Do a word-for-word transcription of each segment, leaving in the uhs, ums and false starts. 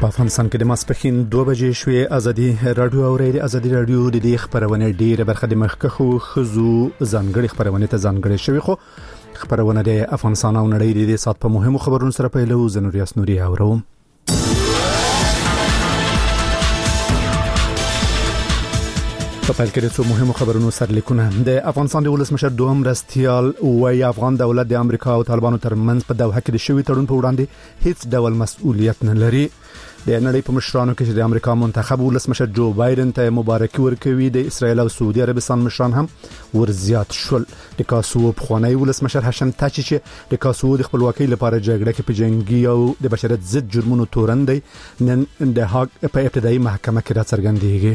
په افغانستان کې د ماسپښین دوه بجې شوې ازادي رادیو او ریډیو ازادي رادیو د دې خبرونه ډیره برخه د مخکخو خزو ځانګړي خبرونه ته ځانګړي شوی خو خبرونه د افغانستان او نړۍ د سات په مهمو خبرونو سره پیلو زنوریاس نوري اورو په پیل کې د څو مهمو خبرونو سرلیکونه د افغانستان د ولسمشر دوهم رستیال وایي افغان دولت د امریکا او طالبانو ترمنځ په دوحه کې د شوی تړون په وړاندې هیڅ ډول مسؤلیت نه لري. د نړۍ په مشرانو کې د امریکا منتخب ولسمشر جو بایدن ته مبارکي ورکوي د اسرایل او سعودي عربستان مشران هم ورزیات شول. د کاسو په خونای ولسمشر هاشم تاچی چې د کاسو د خپلواکۍ لپاره جګړه کې په جنگي او د بشریت ضد جرمونو تورن دی نن د هاګ په ابتدایي محکمه کې راڅرګندېږي.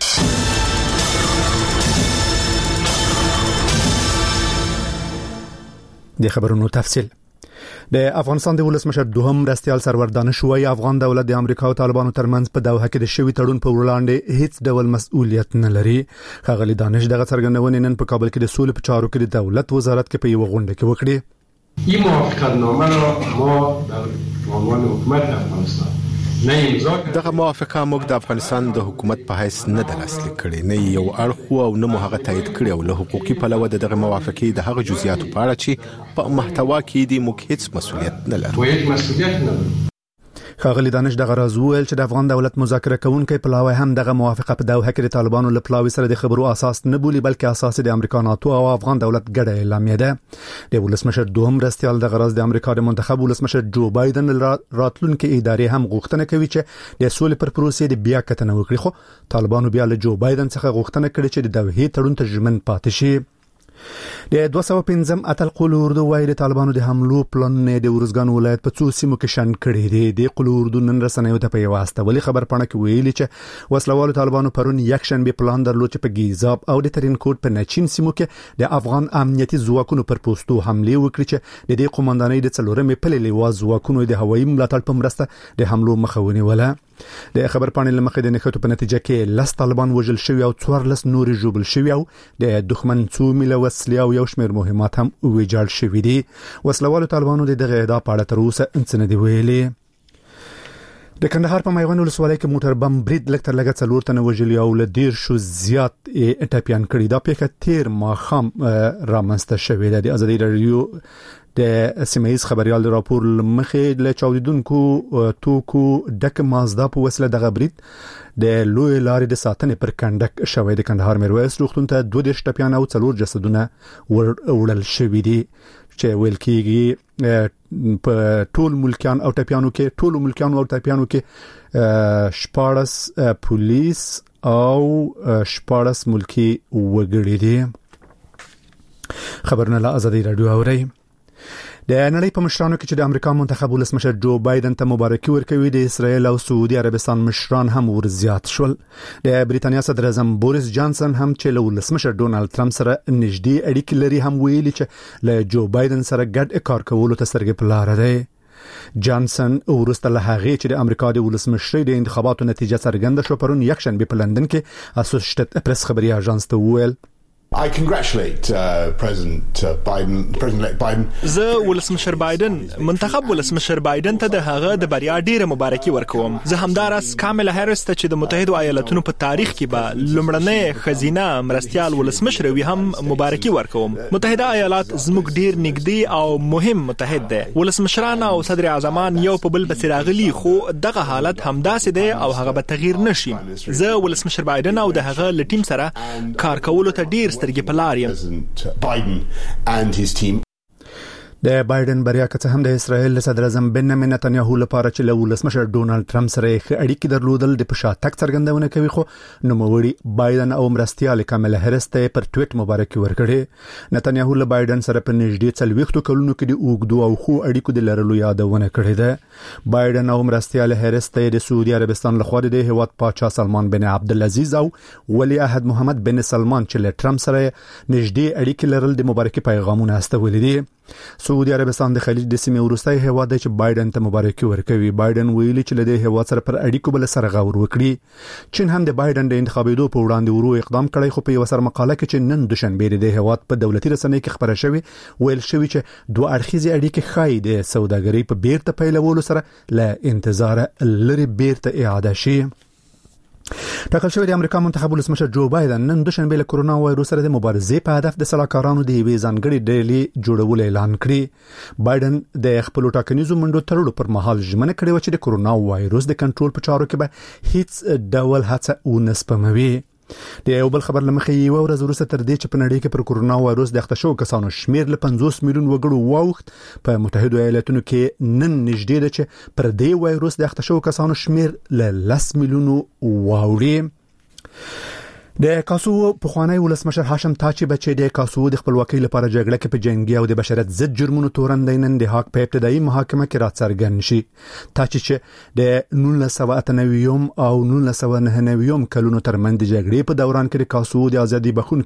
د خبرونو تفصیل د افغانستان د ولسمشر دوهم رستیال سرور دانش وایي افغان دولت د امریکا او طالبانو ترمنځ په دوحه کې د شوی تړون په وړاندې هیڅ ډول مسؤلیت نه لري. خغلی دانش دغه څرګندونه نن په کابل کې د سولې په چارو کې د دولت وزارت کې په یو غونډه کې وکړه. این موافقتنامه را ما در عنوان حکومت افغانستان دغه موافقه موږ د افغانستان د حکومت په حیث نه د لاسلیک کړي نه یو اړخ او نه مو هغه تایید کړي او له حقوقي پلوه دغه موافقه د هغه جزئیاتو په اړه چې په محتوا کې د موږ هیڅ مسؤلیت نه لرو. خغلی دانش دغه راز ویل چې د افغان دولت مذاکره کوونکي پلاوی هم دغه موافقه په دوحه کې د طالبانو له پلاوی سره د خبرو اساس نه بولی بلکې اساس د امریکا ناتو او افغان دولت ګډه اعلامیه ده. د ولسمشر دوهم رستیال دغه راز د امریکا د منتخب ولسمشر جو بایدن راتلونکي ادارې هم غوښتنه کوي چې د سولې پر پروسې د بیا کتنه وکړي خو طالبانو بیا له جو بایدن څخه غوښتنه کړې چې د دوحه تړون ته ژمن پاتې شي. د دوه سوه پنځم اتل قول اردو وایي د طالبانو د حملو پلان نه د ورزګان ولایت په څو سیمو کې شن کړي دي. د قول اردو نن رسنیو ته په واسطه ولی خبر پاڼه کې ویلي چې وسلوالو طالبانو پرون یک شنبه پلان درلود چې په گیزاب او د ترین کوټ په نچین سیمو کې د افغان امنیتي ځواکونو پر پوسټو حمله وکړي چې د دې قومندانۍ د څلورمې پلې لواز ځواکونو د هوایي ملاتړ په مرسته د حملو مخاوني ولا. د خبر پاڼې لمخې د نښتو په نتیجه کې لس طالبان وژل شوی او څوارلس نور ژوبل شوی او د دښمن څو میله وسلې او یو شمېر مهمات هم ویجاړ شوی دي. وسلوالو طالبانو د دغه ادعا په اړه تر اوسه څه نه دی ویلي. د کندهار په میوند ولسوالۍ کې موټر بم برید لکه تر لګه څلور تنه وژلي او له ډیر شو زیات ټاپیان کړي. دا پیښه تیر ماښام رامنځته شوې ده. د ازادي رادیو د سیمایز خبريال راپور مخې له چاودیدونکو توکو ډک مازدا په وسیله د غبرید د لوی لارې د ساتنې پر کندک شوې. د کندهار میرویس روغتون ته دوه دیش ټپیان او څلور جسدونه وړل شوې دي چې ویل کېږي په ټول ملکیان او ټپیانو کې ټول ملکیان او ټپیانو کې شپاړس پولیس او شپاړس ملکی وګړي دي. خبرونه له ازادي رادیو اوري. د نړۍ په مشرانو کې چې د امریکا منتخب ولسمشر جو بایدن ته مبارکي ورکوي د اسرایل او سعودي عربستان مشران هم ورزیات شول. د بریتانیا صدر اعظم بوریس جانسن هم چې له ولسمشر ډونالد ترامپ سره نږدې اړیکې لري هم ویلي چې له جو بایدن سره ګډ کار کولو ته سترګې په لار دی. جانسن ورسته له هغه چې د امریکا د ولسمشرۍ د انتخاباتو نتیجه څرګنده شو پرون یک شنبه په لندن کې اسوسییټډ پریس خبري اژانس ته ویل I congratulate uh, President uh, Biden, President-elect Biden. زه ولسمشر بایدن منتخب ولسمشر بایدن ته د هغه د بریا ډیره مبارکي ورکوم. زه همدارس کاملا هریس ته چې د متحده ایالاتونو په تاریخ کې به لومړنۍ خزینه مرستيال ولسمشر وي هم مبارکي ورکوم. متحده ایالات زموږ ډیر نږدې او مهم متحد دی. ولسمشران او صدر اعظمان یو په بل بسې راغلي خو دغه حالت همداسې دی او هغه به تغییر نشي. زه ولسمشر بایدن او د هغه لټیم سره کار کولو ته ډیر Biden and his team. د بایدن بریا که څه هم د اسرائیل صدر اعظم بنیامین نتنیاهو لپاره چې له ولسمشر ډونالد ترامپ سره اړیکې درلودل د پښاتک څرګندونه کوي خو نوموړي بایدن او مرستيال کاملا هریس ته پر ټویټ مبارکي ورکړي. نتنیاهو له بایدن سره په نږدې څلويختو کلونو کې د اوګدو او خو اړیکو د لرلو یادونه کړې ده. بایدن او مرستيال هریس ته د سعودي عربستان لخوا د هیواد پاچا سلمان بن عبدالعزیز او ولی عهد محمد بن سلمان چې له ترامپ سره نږدې اړیکې لرل د مبارکي پیغامونه استولې دي. سعودي عربستان د خلیج د سیمې وروستۍ هیواد دی چې بایدن ته مبارکي ورکوي. بایدن ویلي چې له دې هیواد سره پر اړیکو بل سره غور وکړي. چین هم د بایدن د انتخابېدو په وړاندې ورو اقدام کړی، خو په یو سر مقاله کې چې نن دوشنبه د هیواد په دولتي رسنۍ کې خبره شوې ویل شوی چې دوه اړخیزې اړیکې ښایي د سوداګرۍ په بیرته پیلولو سره له انتظار لري بیرته اعاده شي. ټاکل شوی د امریکا منتخب ولسمشر جو بایدن نن دوشنبه له کرونا وایروس سره د مبارزې په هدف د سلاکارانو د یوې ځانګړي ډلې جوړول اعلان کړی. بایدن د خپل ټاکنیزو منډو تړلو پر مهال ژمنه کړې و چې د کرونا وایروس د کنټرول په چارو کې به هیڅ ډول هڅه ونه سپموي. د یو بل خبر لمخې یو ورځ وروسته تر دې چې په نړۍ کې پر کرونا وایروس د اخته شو کسانو شمیر له پنځوس میلیون وګړو واوښت، په متحده ایالاتونو کې نن نږدې ده چې پر دې وایروس د اخته شو کسانو شمیر له لس میلیونو واوړي. د کاسوو پخوانی ولسمشر هاشم تاچی بچی د کاسوو د خپلواکۍ لپاره جګړه کې په جنگي او د بشريت ضد جرمونو تورندې نن د حق په ابتدایي محاکمه کې راڅرګند شي. تاچی چې د نولس سوه اته نوي او نولس سوه نهه نوي کلونو ترمنځ د جګړې په دوران کې د کاسوو د ازادي بخون